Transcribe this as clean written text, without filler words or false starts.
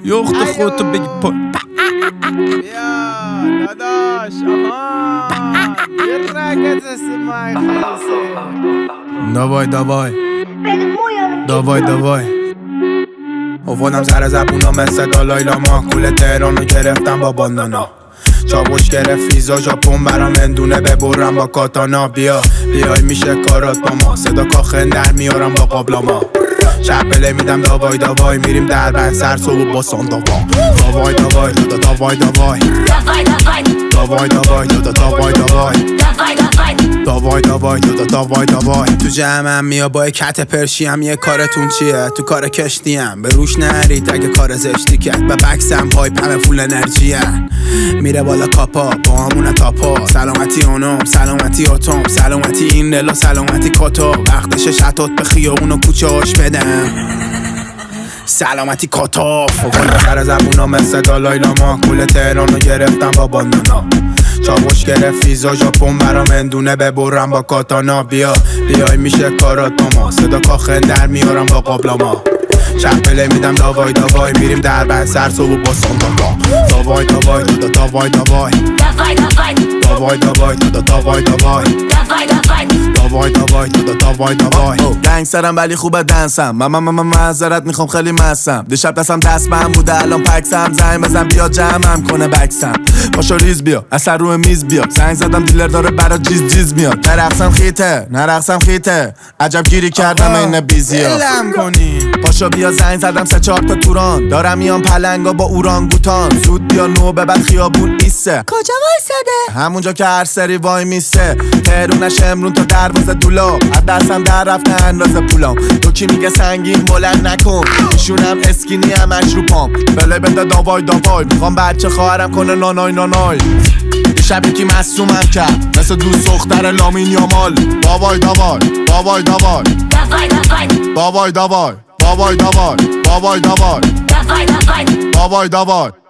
یخت خودتو بگی بیا داداش آها یه رگت اسمای داوای داوای افادم سر زبونا مثل دالای لاما کل تهرانو گرفتم با باندانا چاوش گرفت ویزا ژاپن برام اندونه ببرم با کاتانا بیای میشه کارات با ما صدا کاخن در میارم با قابلاما شپله میدم داوای میریم در بند سر صبح با سانداوا داوای تو جمعم میا با کت پرشی هم یه کارتون چیه تو کار کشتیم به روش نرید اگه کار زشتی کرد و بکسم پای پمه فول انرژیه میره بالا کاپا با همونه تاپا سلامتی اونم سلامتی اتم سلامتی این دلا سلامتی کاتو وقتش شتات به خیابون و کوچه هاش بدم سلامتی کاتاف افادم سر زبونا مثل دالای لاما کل تهرانو گرفتم با باندانا چاوش گرفت ویزا ژاپن برام اندونه ببرم با کاتانا بیای میشه کارات با ما صدا کاخن در میارم با قابلاما شپله میدم داوای میریم در بند سر صبح با سانداوا داوای گنگ سرم ولی خوبه دنسم من معذرت میخوام خیلی مستم دیشب دستم دست من بوده الان پکسم زنگ بزن بیا جمعم کنه بکسم پاشو ریز بیا اثر روی میز بیا زنگ زدم دیلر داره برا جیز میاد نرقصم خیته عجب گیری کردم این بیزیا پاشو بیا زنگ زدم 3-4 تا توران دارم میام پلنگا با اورانگوتان زود بیا نو ببر خیابون ایسه کجا وایساده؟ همونجا که هر سری وای میسته تهرونش امرون تا دروازه دولاب از دستم در رفته اندازه پولام تو کی میگه سنگین بلند نکن میشونم اسکینی همش رو پام بله بده داوای میخوام بچه خواهرم کنه نانای شب یکی مصومم کرد مثل دوست دختر لامین یامال داوای